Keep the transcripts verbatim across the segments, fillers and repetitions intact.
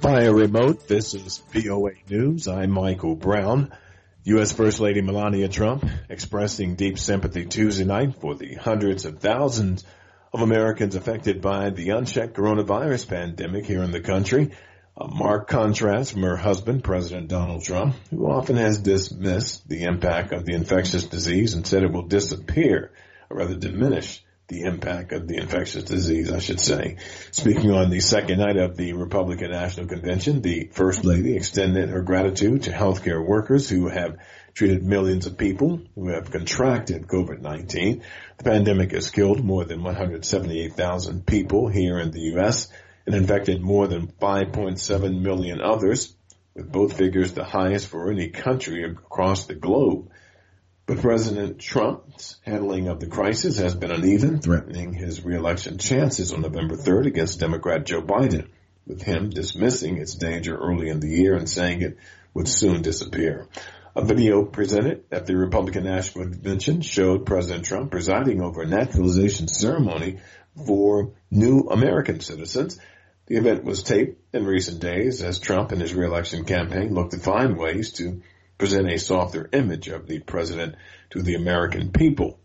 Via remote, this is V O A News. I'm Michael Brown. U S. First Lady Melania Trump expressing deep sympathy Tuesday night for the hundreds of thousands of Americans affected by the unchecked coronavirus pandemic here in the country. A marked contrast from her husband, President Donald Trump, who often has dismissed the impact of the infectious disease and said it will disappear, or rather diminish the impact of the infectious disease, I should say. Speaking on the second night of the Republican National Convention, the First Lady extended her gratitude to healthcare workers who have treated millions of people who have contracted COVID nineteen. The pandemic has killed more than one hundred seventy-eight thousand people here in the U S and infected more than five point seven million others, with both figures the highest for any country across the globe. But President Trump's handling of the crisis has been uneven, threatening his re-election chances on November third against Democrat Joe Biden, with him dismissing its danger early in the year and saying it would soon disappear. A video presented at the Republican National Convention showed President Trump presiding over a naturalization ceremony for new American citizens. The event was taped in recent days as Trump and his re-election campaign looked to find ways to present a softer image of the president to the American people.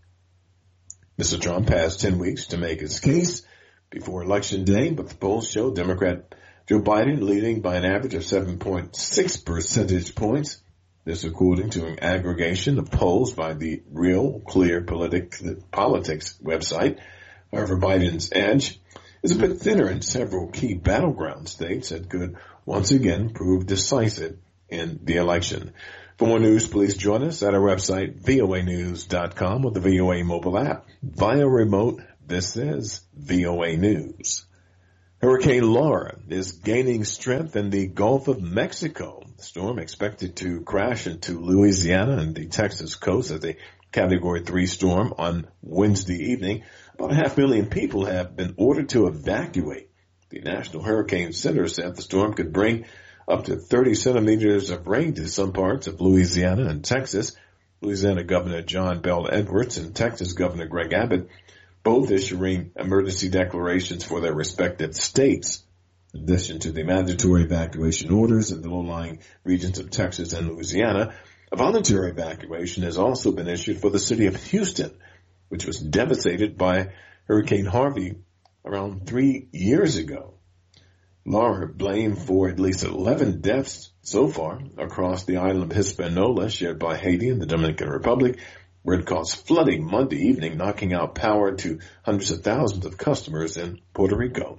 Mister Trump has ten weeks to make his case before Election Day, but the polls show Democrat Joe Biden leading by an average of seven point six percentage points. This according to an aggregation of polls by the Real Clear Politic, Politics website. However, Biden's edge is a bit thinner in several key battleground states that could once again prove decisive in the election. For more news, please join us at our website, V O A news dot com, or the V O A mobile app. Via remote, this is V O A News. Hurricane Laura is gaining strength in the Gulf of Mexico. The storm expected to crash into Louisiana and the Texas coast as a Category three storm on Wednesday evening. About a half million people have been ordered to evacuate. The National Hurricane Center said the storm could bring up to thirty centimeters of rain to some parts of Louisiana and Texas. Louisiana Governor John Bel Edwards and Texas Governor Greg Abbott both issuing emergency declarations for their respective states. In addition to the mandatory evacuation orders in the low-lying regions of Texas and Louisiana, a voluntary evacuation has also been issued for the city of Houston, which was devastated by Hurricane Harvey around three years ago. Laura blamed for at least eleven deaths so far across the island of Hispaniola, shared by Haiti and the Dominican Republic, where it caused flooding Monday evening, knocking out power to hundreds of thousands of customers in Puerto Rico.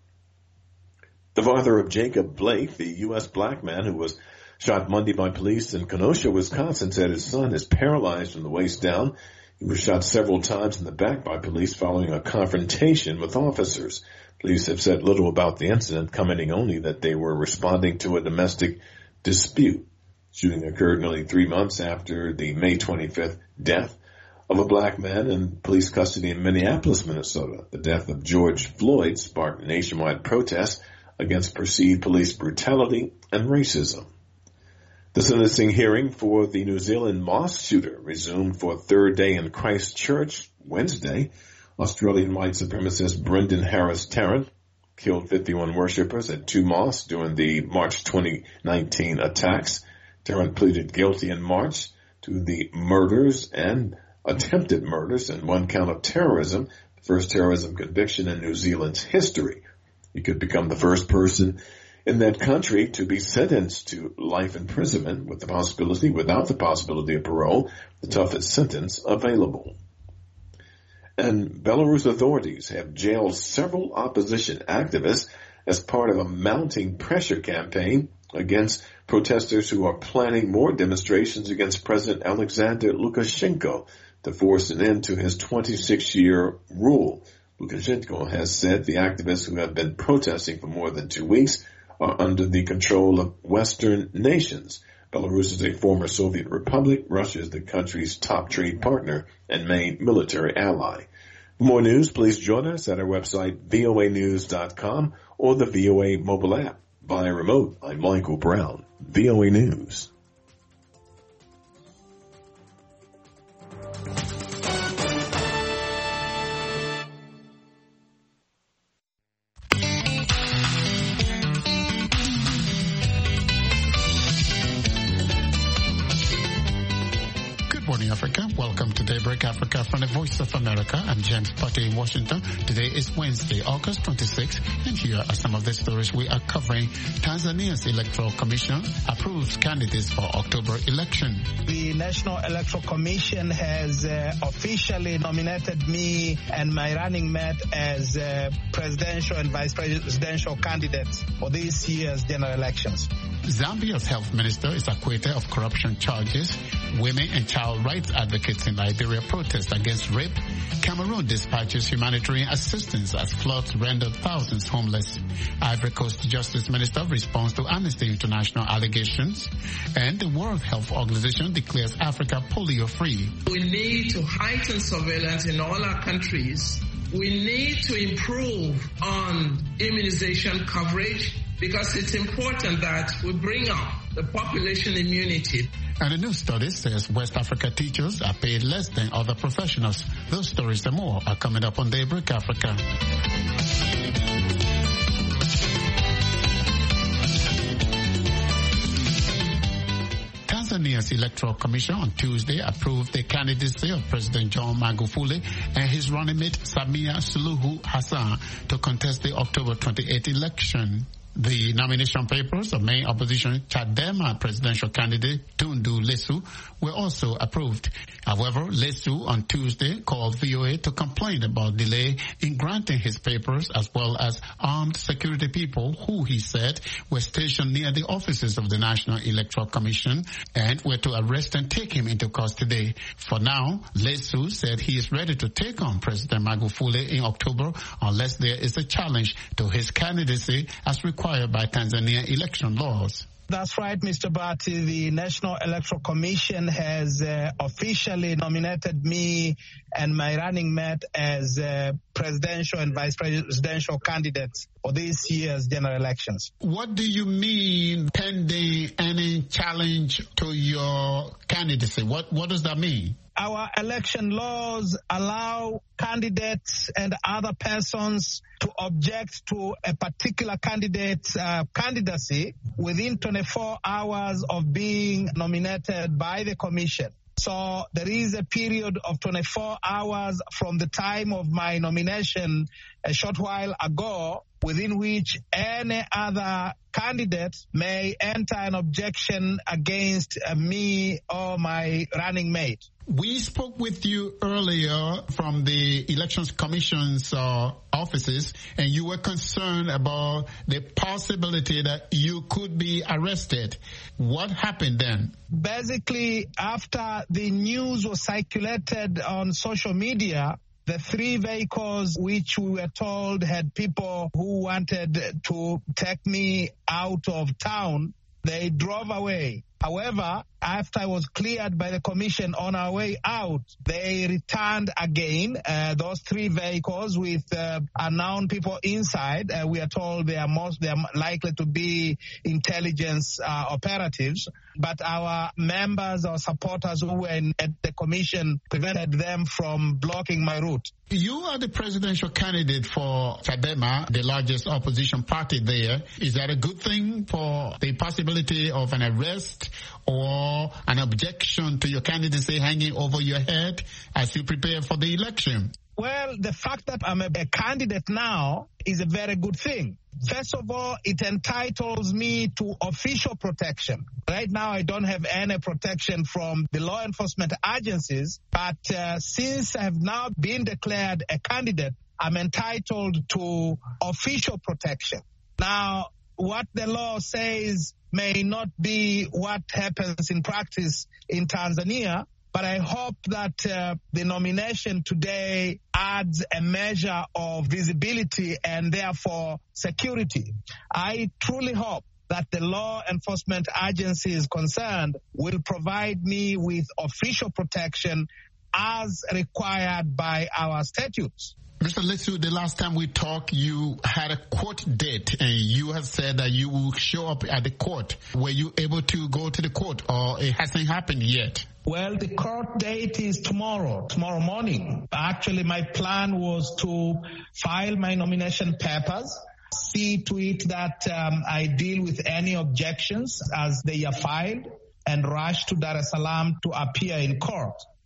The father of Jacob Blake, the U S black man who was shot Monday by police in Kenosha, Wisconsin, said his son is paralyzed from the waist down. He was shot several times in the back by police following a confrontation with officers. Police have said little about the incident, commenting only that they were responding to a domestic dispute. Shooting occurred nearly three months after the May twenty-fifth death of a black man in police custody in Minneapolis, Minnesota. The death of George Floyd sparked nationwide protests against perceived police brutality and racism. The sentencing hearing for the New Zealand mosque shooter resumed for a third day in Christchurch Wednesday. Australian white supremacist Brendan Harris Tarrant killed fifty-one worshippers at two mosques during the March twenty nineteen attacks. Tarrant pleaded guilty in March to the murders and attempted murders and one count of terrorism, the first terrorism conviction in New Zealand's history. He could become the first person in that country to be sentenced to life imprisonment with the possibility, without the possibility of parole, the toughest sentence available. And Belarus authorities have jailed several opposition activists as part of a mounting pressure campaign against protesters who are planning more demonstrations against President Alexander Lukashenko to force an end to his twenty-six year rule. Lukashenko has said the activists who have been protesting for more than two weeks are under the control of Western nations. Belarus is a former Soviet republic. Russia is the country's top trade partner and main military ally. For more news, please join us at our website, V O A news dot com, or the V O A mobile app. Via remote, I'm Michael Brown, V O A News. Africa from the Voice of America. I'm James Potter in Washington. Today is Wednesday, August twenty-sixth, and here are some of the stories we are covering. Tanzania's Electoral Commission approves candidates for October election. The National Electoral Commission has uh, officially nominated me and my running mate as uh, presidential and vice presidential candidates for this year's general elections. Zambia's health minister is acquitted of corruption charges. Women and child rights advocates in Liberia protest against rape. Cameroon dispatches humanitarian assistance as floods rendered thousands homeless. Ivory Coast Justice Minister responds to Amnesty International allegations. And the World Health Organization declares Africa polio-free. We need to heighten surveillance in all our countries. We need to improve on immunization coverage, because it's important that we bring up the population immunity. And a new study says West Africa teachers are paid less than other professionals. Those stories and more are coming up on Daybreak Africa. Tanzania's Electoral Commission on Tuesday approved the candidacy of President John Magufuli and his running mate Samia Suluhu Hassan to contest the October twenty-eighth election. The nomination papers of main opposition Chadema presidential candidate Tundu Lissu were also approved. However, Lissu on Tuesday called V O A to complain about delay in granting his papers, as well as armed security people who, he said, were stationed near the offices of the National Electoral Commission and were to arrest and take him into custody. For now, Lissu said he is ready to take on President Magufuli in October unless there is a challenge to his candidacy as required by Tanzania election laws. That's right, Mister Bati. The National Electoral Commission has uh, officially nominated me and my running mate as uh, presidential and vice presidential candidates for this year's general elections. What do you mean pending any challenge to your candidacy? What, what does that mean? Our election laws allow candidates and other persons to object to a particular candidate's uh, candidacy within twenty-four hours of being nominated by the commission. So there is a period of twenty-four hours from the time of my nomination a short while ago, within which any other candidate may enter an objection against uh, me or my running mate. We spoke with you earlier from the Elections Commission's uh, offices, and you were concerned about the possibility that you could be arrested. What happened then? Basically, after the news was circulated on social media, the three vehicles which we were told had people who wanted to take me out of town, they drove away. However, after I was cleared by the commission on our way out, they returned again, uh, those three vehicles with uh, unknown people inside. Uh, we are told they are most, they are likely to be intelligence uh, operatives. But our members or supporters who were in, at the commission prevented them from blocking my route. You are the presidential candidate for Chadema, the largest opposition party there. Is that a good thing for the possibility of an arrest or an objection to your candidacy hanging over your head as you prepare for the election? Well, the fact that I'm a, a candidate now is a very good thing. First of all, it entitles me to official protection. Right now, I don't have any protection from the law enforcement agencies, but uh, since I have now been declared a candidate, I'm entitled to official protection. Now, what the law says may not be what happens in practice in Tanzania, but I hope that uh, the nomination today adds a measure of visibility and therefore security. I truly hope that the law enforcement agencies concerned will provide me with official protection as required by our statutes. Mister Lissu, the last time we talked, you had a court date and you have said that you will show up at the court. Were you able to go to the court or it hasn't happened yet? Well, the court date is tomorrow, tomorrow morning. Actually, my plan was to file my nomination papers, see to it that um, I deal with any objections as they are filed, and rush to Dar es Salaam to appear in court.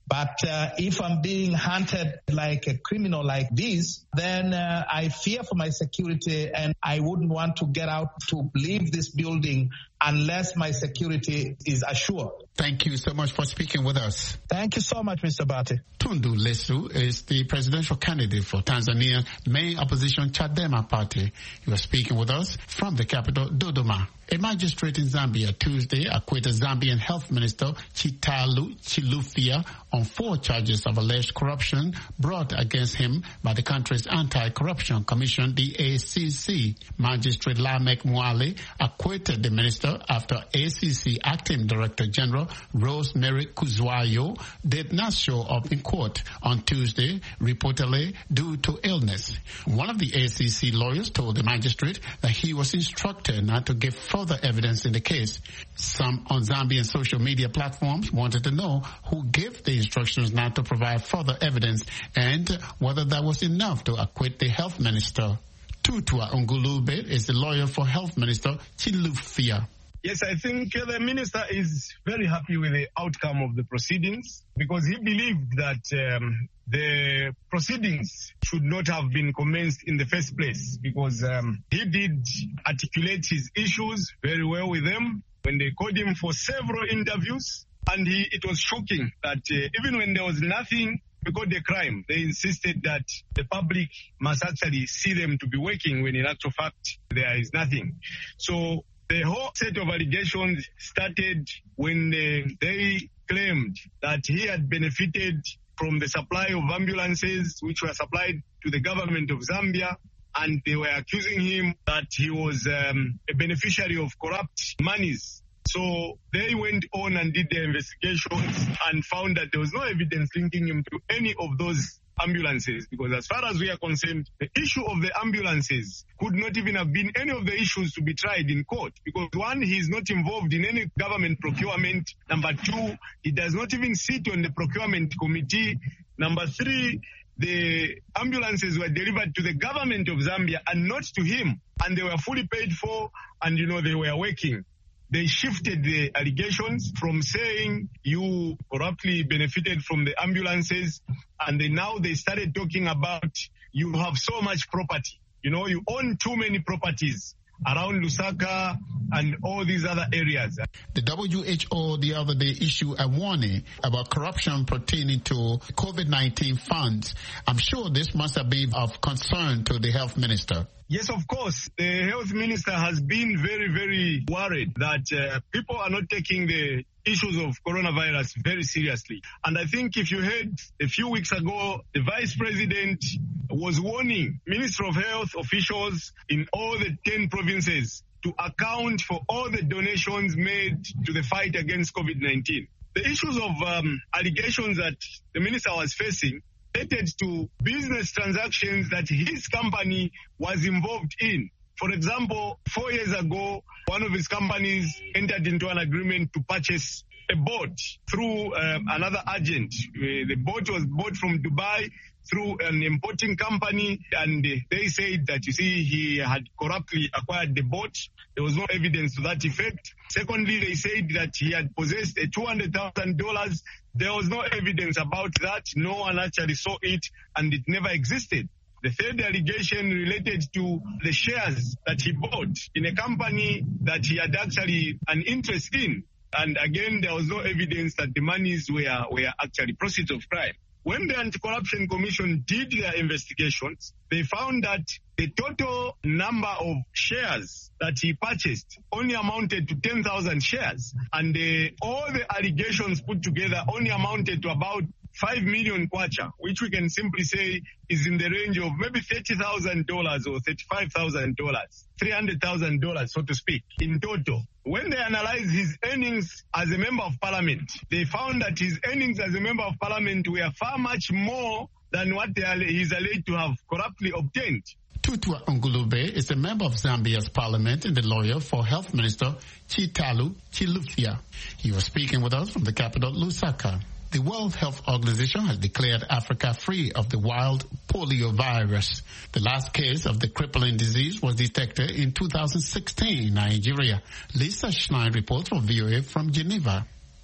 But uh, if I'm being hunted like a criminal like this, then uh, I fear for my security, and I wouldn't want to get out to leave this building unless my security is assured. Thank you so much for speaking with us. Thank you so much, Mister Bati. Tundu Lissu is the presidential candidate for Tanzania's main opposition Chadema party. He was speaking with us from the capital, Dodoma. A magistrate in Zambia Tuesday acquitted Zambian Health Minister Chitalu Chilufya on four charges of alleged corruption brought against him by the country's Anti-Corruption Commission, the A C C. Magistrate Lamek Mwale acquitted the minister after A C C Acting Director General Rosemary Kuzwayo did not show up in court on Tuesday, reportedly due to illness. One of the A C C lawyers told the magistrate that he was instructed not to give further evidence in the case. Some on Zambian social media platforms wanted to know who gave the instructions not to provide further evidence and whether that was enough to acquit the health minister. Tutua Ngulube is the lawyer for Health Minister Chilufya. Yes, I think uh, the minister is very happy with the outcome of the proceedings because he believed that um, the proceedings should not have been commenced in the first place because um, he did articulate his issues very well with them when they called him for several interviews. And he, it was shocking that uh, even when there was nothing to call the crime, they insisted that the public must actually see them to be working when in actual fact there is nothing. So the whole set of allegations started when uh, they claimed that he had benefited from the supply of ambulances which were supplied to the government of Zambia, and they were accusing him that he was um, a beneficiary of corrupt monies. So they went on and did their investigations and found that there was no evidence linking him to any of those ambulances, because as far as we are concerned, the issue of the ambulances could not even have been any of the issues to be tried in court, because one, he is not involved in any government procurement. Number two, he does not even sit on the procurement committee. Number three, the ambulances were delivered to the government of Zambia and not to him, and they were fully paid for, and you know they were working. They shifted the allegations from saying you corruptly benefited from the ambulances, and then now they started talking about you have so much property. You know, you own too many properties around Lusaka and all these other areas. The W H O the other day issued a warning about corruption pertaining to COVID nineteen funds. I'm sure this must have been of concern to the health minister. Yes, of course. The health minister has been very, very worried that uh, people are not taking the issues of coronavirus very seriously. And I think if you heard a few weeks ago, the vice president was warning Minister of Health officials in all the ten provinces to account for all the donations made to the fight against COVID nineteen. The issues of um, allegations that the minister was facing related to business transactions that his company was involved in. For example, four years ago, one of his companies entered into an agreement to purchase a boat through um, another agent. Uh, the boat was bought from Dubai through an importing company, and uh, they said that, you see, he had corruptly acquired the boat. There was no evidence to that effect. Secondly, they said that he had possessed a two hundred thousand dollars. There was no evidence about that. No one actually saw it, and it never existed. The third allegation related to the shares that he bought in a company that he had actually an interest in. And again, there was no evidence that the monies were, were actually proceeds of crime. When the Anti-Corruption Commission did their investigations, they found that the total number of shares that he purchased only amounted to ten thousand shares. And the, all the allegations put together only amounted to about five million kwacha, which we can simply say is in the range of maybe thirty thousand dollars or thirty-five thousand dollars, three hundred thousand dollars, so to speak, in total. When they analyzed his earnings as a member of parliament, they found that his earnings as a member of parliament were far much more than what they are, he's alleged to have corruptly obtained. Tutua Ngulube is a member of Zambia's parliament and the lawyer for Health Minister Chitalu Chilufya. He was speaking with us from the capital, Lusaka. The World Health Organization has declared Africa free of the wild polio virus. The last case of the crippling disease was detected in two thousand sixteen in Nigeria. Lisa Schneid reports for V O A from Geneva.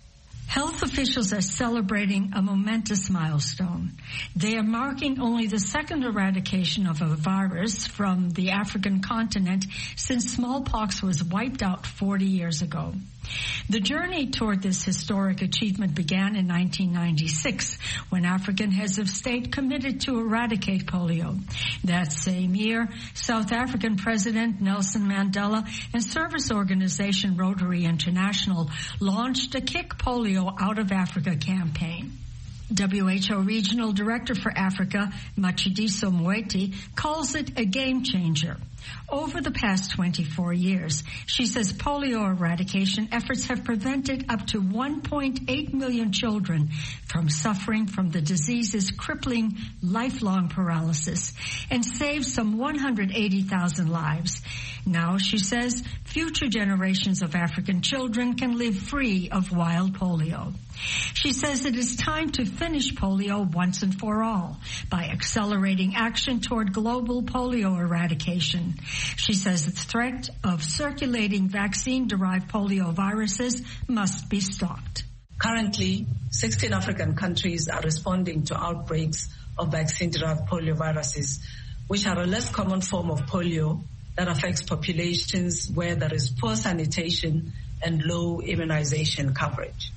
Health officials are celebrating a momentous milestone. They are marking only the second eradication of a virus from the African continent since smallpox was wiped out forty years ago. The journey toward this historic achievement began in nineteen ninety-six when African heads of state committed to eradicate polio. That same year, South African President Nelson Mandela and service organization Rotary International launched a Kick Polio Out of Africa campaign. W H O Regional Director for Africa, Matshidiso Moeti, calls it a game changer. Over the past twenty-four years, she says polio eradication efforts have prevented up to one point eight million children from suffering from the disease's crippling lifelong paralysis and saved some one hundred eighty thousand lives. Now, she says, future generations of African children can live free of wild polio. She says it is time to finish polio once and for all by accelerating action toward global polio eradication. She says the threat of circulating vaccine-derived polio viruses must be stopped. Currently, sixteen African countries are responding to outbreaks of vaccine-derived polio viruses, which are a less common form of polio that affects populations where there is poor sanitation and low immunization coverage.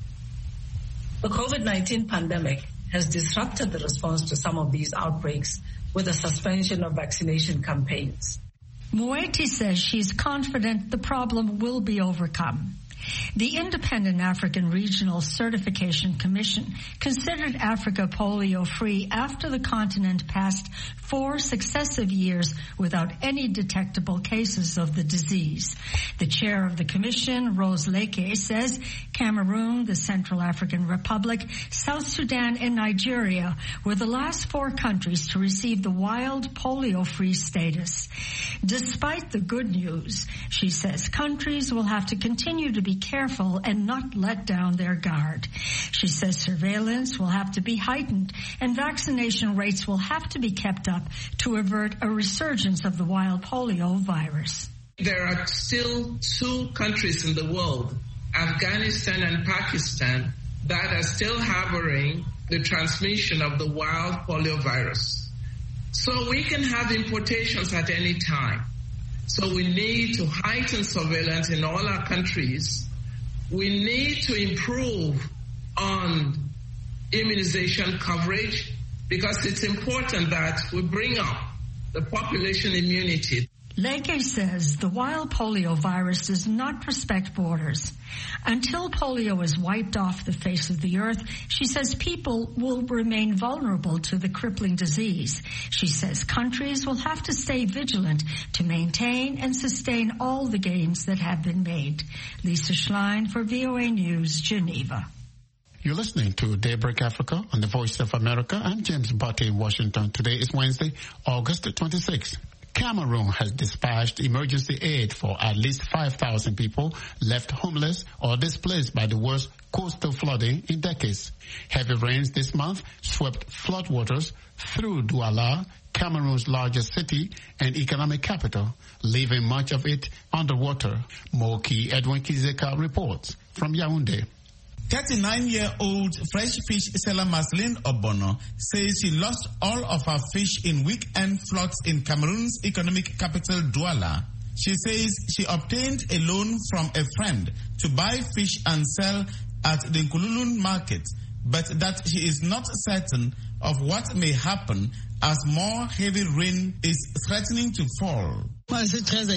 The COVID nineteen pandemic has disrupted the response to some of these outbreaks with the suspension of vaccination campaigns. Moeti says she's confident the problem will be overcome. The Independent African Regional Certification Commission considered Africa polio-free after the continent passed four successive years without any detectable cases of the disease. The chair of the commission, Rose Leke, says Cameroon, the Central African Republic, South Sudan, and Nigeria were the last four countries to receive the wild polio-free status. Despite the good news, she says countries will have to continue to be careful and not let down their guard. She says surveillance will have to be heightened and vaccination rates will have to be kept up to avert a resurgence of the wild polio virus. There are still two countries in the world, Afghanistan and Pakistan, that are still harboring the transmission of the wild polio virus. So we can have importations at any time. So we need to heighten surveillance in all our countries. We need to improve on immunization coverage because it's important that we bring up the population immunity. Leke says the wild polio virus does not respect borders. Until polio is wiped off the face of the earth, she says people will remain vulnerable to the crippling disease. She says countries will have to stay vigilant to maintain and sustain all the gains that have been made. Lisa Schlein for V O A News, Geneva. You're listening to Daybreak Africa on the Voice of America. I'm James Butte in Washington. Today is Wednesday, August twenty-sixth. Cameroon has dispatched emergency aid for at least five thousand people left homeless or displaced by the worst coastal flooding in decades. Heavy rains this month swept floodwaters through Douala, Cameroon's largest city and economic capital, leaving much of it underwater. Moki Edwin Kizeka reports from Yaoundé. thirty-nine-year-old fresh fish seller Marceline Obono says she lost all of her fish in weekend floods in Cameroon's economic capital, Douala. She says she obtained a loan from a friend to buy fish and sell at the Nkululun market, but that she is not certain of what may happen as more heavy rain is threatening to fall. She says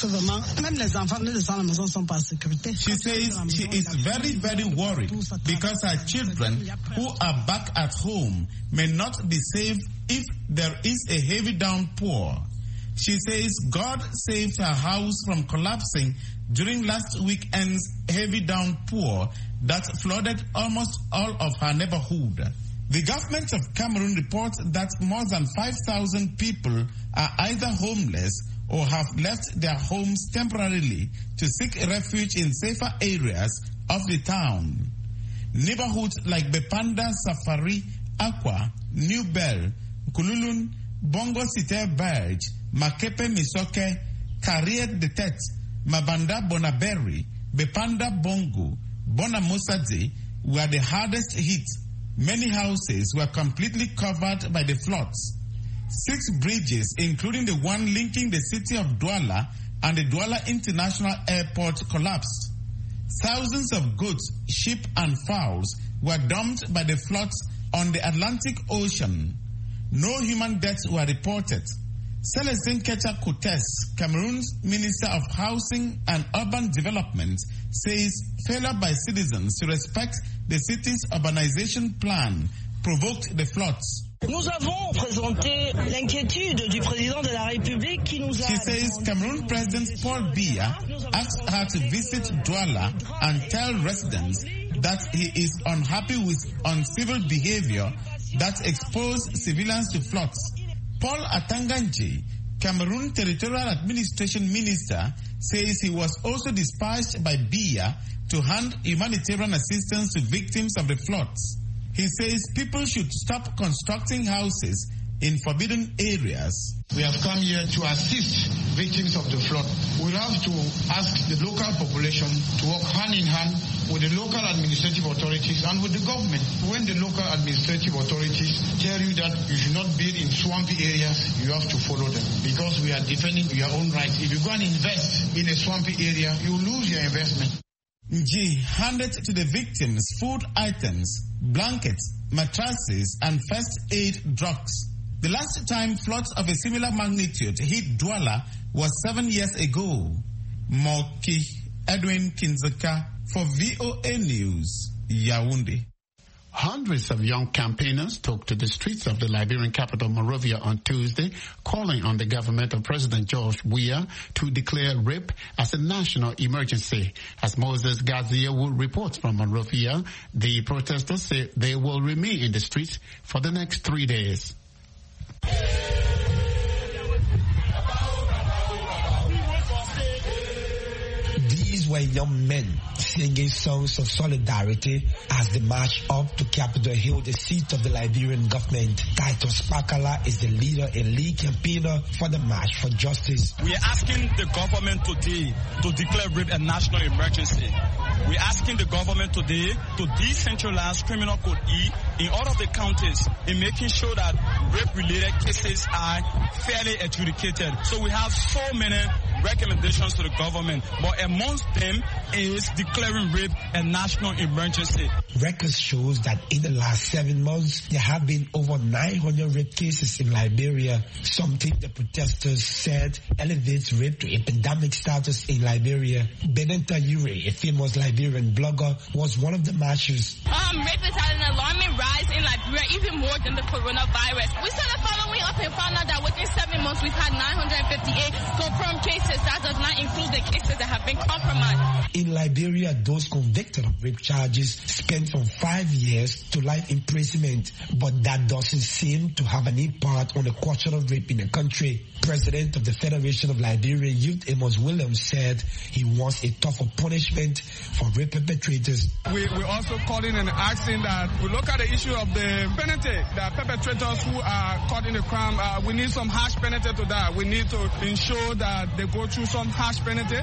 she is very, very worried because her children who are back at home may not be safe if there is a heavy downpour. She says God saved her house from collapsing during last weekend's heavy downpour that flooded almost all of her neighborhood. The government of Cameroon reports that more than five thousand people are either homeless or have left their homes temporarily to seek refuge in safer areas of the town. Neighborhoods like Bepanda, Safari, Aqua, New Bell, Kululun, Bongo Cité Berge, Makepe Misoke, Carrière de Tête, Mabanda Bonaberi, Bepanda Bongo, Bona Mosadze, were the hardest hit. Many houses were completely covered by the floods. Six bridges, including the one linking the city of Douala and the Douala International Airport, collapsed. Thousands of goods, sheep and fowls were dumped by the floods on the Atlantic Ocean. No human deaths were reported. Celestine Kecha Koutes, Cameroon's Minister of Housing and Urban Development, says failure by citizens to respect the city's urbanization plan provoked the floods. Nous avons présenté l'inquiétude du président de la République qui nous a... She says Cameroon President Paul Biya asked her to visit Douala and tell residents that he is unhappy with uncivil behavior that exposed civilians to floods. Paul Atanganji, Cameroon Territorial Administration Minister, says he was also dispatched by Biya to hand humanitarian assistance to victims of the floods. He says people should stop constructing houses in forbidden areas. We have come here to assist victims of the flood. We have to ask the local population to work hand in hand with the local administrative authorities and with the government. When the local administrative authorities tell you that you should not build in swampy areas, you have to follow them because we are defending your own rights. If you go and invest in a swampy area, you lose your investment. G handed to the victims food items, blankets, mattresses, and first aid drugs. The last time floods of a similar magnitude hit Douala was seven years ago. Moki Edwin Kinzeka for V O A News, Yaoundé. Hundreds of young campaigners took to the streets of the Liberian capital, Monrovia, on Tuesday, calling on the government of President George Weah to declare rape as a national emergency. As Moses Gazia will report from Monrovia, the protesters say they will remain in the streets for the next three days. These were young men singing songs of solidarity as they marched up to Capitol Hill, the seat of the Liberian government. Titus Pakala is the leader and lead campaigner for the March for Justice. We are asking the government today to declare rape a national emergency. We are asking the government today to decentralize Criminal Code E in all of the counties in making sure that rape-related cases are fairly adjudicated. So we have so many recommendations to the government, but amongst them is declaring rape a national emergency. Records shows that in the last seven months, there have been over nine hundred rape cases in Liberia, something the protesters said elevates rape to epidemic status in Liberia. Benenta Ure, a famous Liberian blogger, was one of the marchers. Um, rape is at an alarming rise in Liberia, even more than the coronavirus. We started following up and found out that within seven months, we've had nine hundred fifty-eight confirmed cases. That does not include the cases that have been compromised. In Liberia, those convicted of rape charges spent from five years to life imprisonment, but that doesn't seem to have an impact on the culture of rape in the country. President of the Federation of Liberian Youth, Amos Williams, said he wants a tougher punishment for rape perpetrators. We, we're also calling and asking that we look at the issue of the penalty. The perpetrators who are caught in the crime, uh, we need some harsh penalty to that. We need to ensure that they go through some harsh penalty.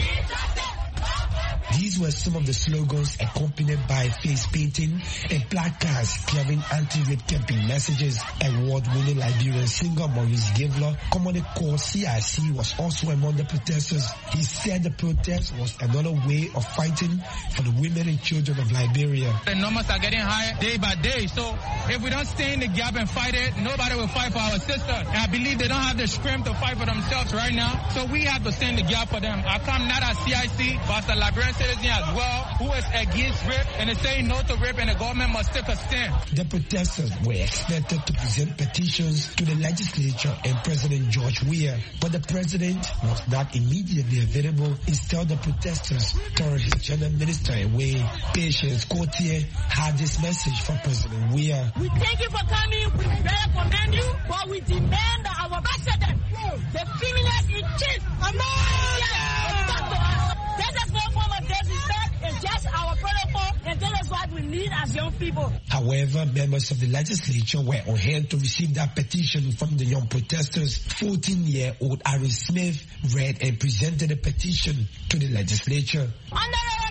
These were some of the slogans accompanied by face painting and placards carrying anti-rape campaign messages. Award-winning Liberian singer Maurice Gavler, commonly called C I C, was also among the protesters. He said the protest was another way of fighting for the women and children of Liberia. The numbers are getting higher day by day, so if we don't stay in the gap and fight it, nobody will fight for our sisters. And I believe they don't have the strength to fight for themselves right now, so we have to stay in the gap for them. I come not as C I C, but as a Liberian citizen as well, who is against rape and is saying no to rape, and the government must take a stand. The protesters were expected to present petitions to the legislature and President George Weah, but the president was not immediately available. Instead, the protesters turned his general minister away. Patience Cotier had this message for President Weah. We thank you for coming. We very commend you, but we demand that our president, the feminist in chief, yes, talk to us. That is no form of disrespect. It's just our protocol, and that is what we need as young people. However, members of the legislature were on hand to receive that petition from the young protesters. fourteen-year-old Ari Smith read and presented a petition to the legislature. Honorable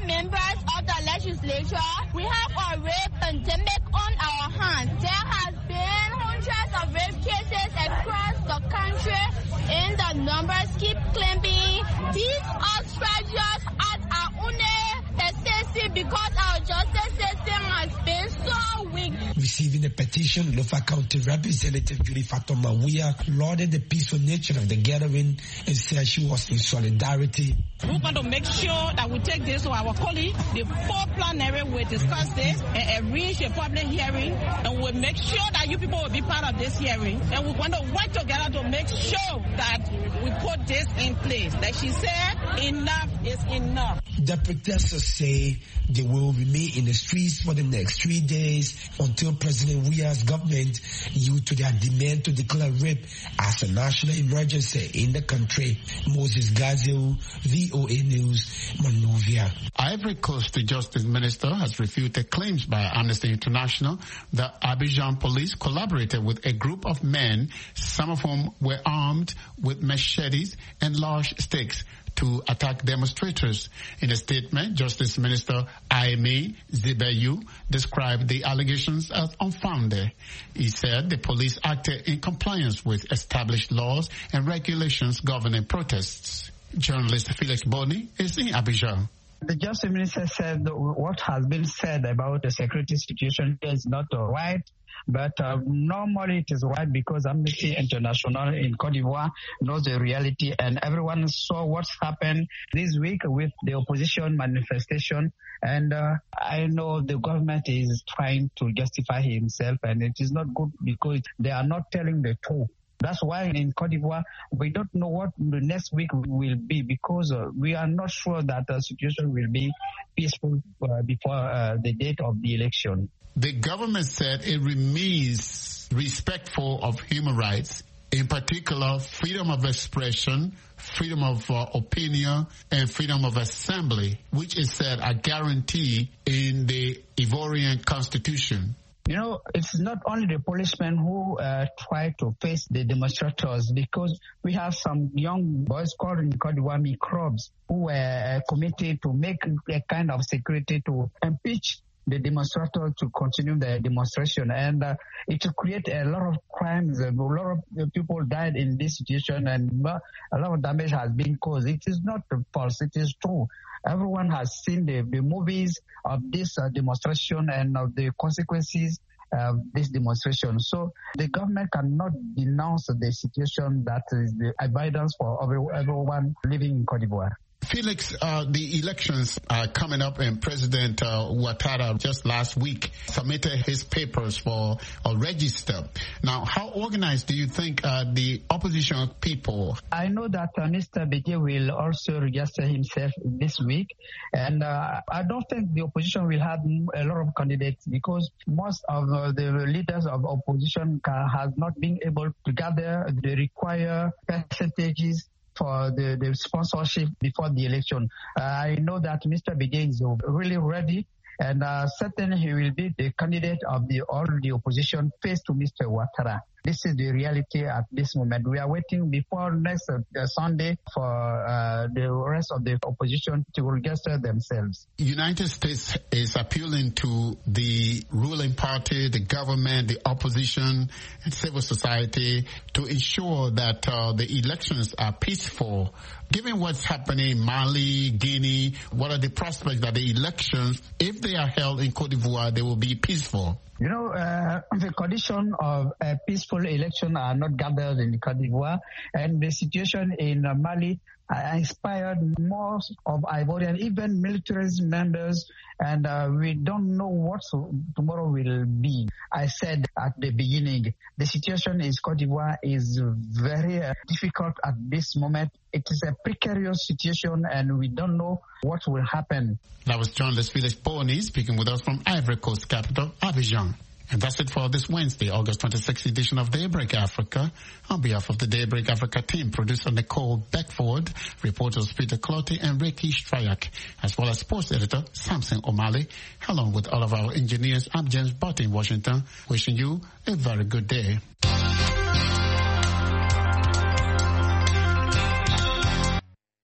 fellow members of the legislature, we have a rape pandemic on our hands. There has been hundreds of rape cases across the country, and the numbers keep climbing. These are tragedies at our own necessity because our justice system has been so weak. Receiving a petition, Lofa County Representative Judy Fatoma Wia lauded the peaceful nature of the gathering and said she was in solidarity. We want to make sure that we take this to our colleagues. The four plenary will discuss this and arrange a public hearing, and we'll make sure that you people will be part of this hearing. And we want to work together to make sure that we put this in place. Like she said, enough is enough. The protesters say they will remain in the streets for the next three days until President Wia's government yield to their demand to declare rape as a national emergency in the country. Moses Gazio, V O A News, Monrovia. Ivory Coast Justice Minister has refuted claims by Amnesty International that Abidjan police collaborated with a group of men, some of whom were armed with machetes and large sticks, to attack demonstrators. In a statement, Justice Minister Aimé Zibeyu described the allegations as unfounded. He said the police acted in compliance with established laws and regulations governing protests. Journalist Felix Boni is in Abidjan. The Justice Minister said what has been said about the security situation is not right. But uh, normally it is right because Amnesty International in Cote d'Ivoire knows the reality, and everyone saw what's happened this week with the opposition manifestation. And uh, I know the government is trying to justify himself, and it is not good because they are not telling the truth. That's why in Cote d'Ivoire, we don't know what the next week will be because uh, we are not sure that the situation will be peaceful uh, before uh, the date of the election. The government said it remains respectful of human rights, in particular freedom of expression, freedom of uh, opinion, and freedom of assembly, which is said are guaranteed in the Ivorian constitution. You know, it's not only the policemen who uh, try to face the demonstrators, because we have some young boys called in Cote d'Ivoire microbes who were uh, committed to make a kind of security to impeach the demonstrators to continue the demonstration, and uh, it will create a lot of crimes. A lot of people died in this situation, and a lot of damage has been caused. It is not false; it is true. Everyone has seen the, the movies of this uh, demonstration and of the consequences of this demonstration. So the government cannot denounce the situation that is the evidence for everyone living in Cote d'Ivoire. Felix, uh, the elections are coming up, and President uh, Ouattara just last week submitted his papers for a register. Now, how organized do you think uh, the opposition people? I know that uh, Mister Bédié will also register himself this week, and uh, I don't think the opposition will have a lot of candidates because most of uh, the leaders of opposition can, has not been able to gather the required percentages for the, the sponsorship before the election. Uh, I know that Mister Bédié is really ready, and uh, certainly he will be the candidate of the all the opposition faced to Mister Ouattara. This is the reality at this moment. We are waiting before next uh, Sunday for uh, the rest of the opposition to register themselves. United States is appealing to the ruling party, the government, the opposition, and civil society to ensure that uh, the elections are peaceful. Given what's happening in Mali, Guinea, what are the prospects that the elections, if they are held in Cote d'Ivoire, they will be peaceful? You know, uh, the condition of a peaceful election are not gathered in Cote d'Ivoire, and the situation in uh, Mali uh, inspired most of Ivorian, even military members, and uh, we don't know what tomorrow will be. I said at the beginning, the situation in Cote d'Ivoire is very uh, difficult at this moment. It is a precarious situation, and we don't know what will happen. That was journalist Felix Boni speaking with us from Ivory Coast capital, Abidjan. And that's it for this Wednesday, August twenty-sixth edition of Daybreak Africa. On behalf of the Daybreak Africa team, producer Nicole Beckford, reporters Peter Cloty and Ricky Strayak, as well as sports editor Samson O'Malley, along with all of our engineers, I'm James Butt in Washington, wishing you a very good day.